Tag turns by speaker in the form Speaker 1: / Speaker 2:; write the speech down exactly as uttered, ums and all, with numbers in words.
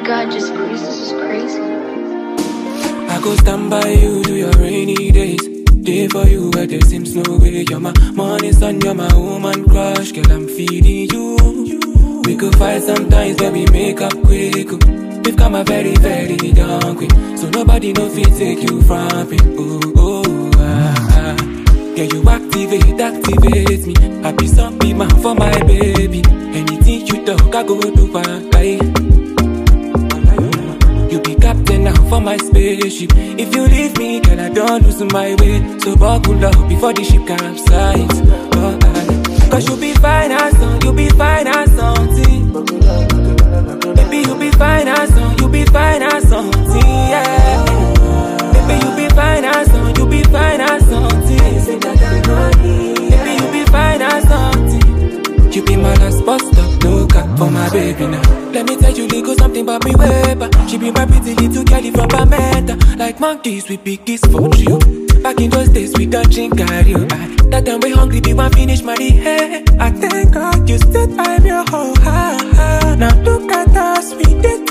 Speaker 1: God, just please, this is crazy.
Speaker 2: I go stand by you to your rainy days. Day for you where there seems no way. You're my morning sun, you're my woman crush. Girl, I'm feeding you. We could fight sometimes, but we make up quick. We've come a very, very long way. So nobody no fit take you from me. Oh, oh, ah, ah. Yeah, you activate, activate me. Happy some be man for my baby. Anything you talk, I go do bye. You be captain now for my spaceship. If you leave me, girl, I don't lose my way. So buckle up before the ship capsize. Oh, I, Cause you be fine as song, you be fine as something. Baby, you be fine as song, you be fine as something, yeah. Baby, you be fine as song, you be fine as something. Baby, you be fine as something. You be my last bus stop, no cap for my baby now. Let me tell you little something about me weber. She be my pretty little girlie from Pamenta. Like monkeys, we big kiss for you. Back in those days, we don't drink cardio. That time we hungry, we want finish my hair. I thank God you stood by me your whole heart. Now look at us, we did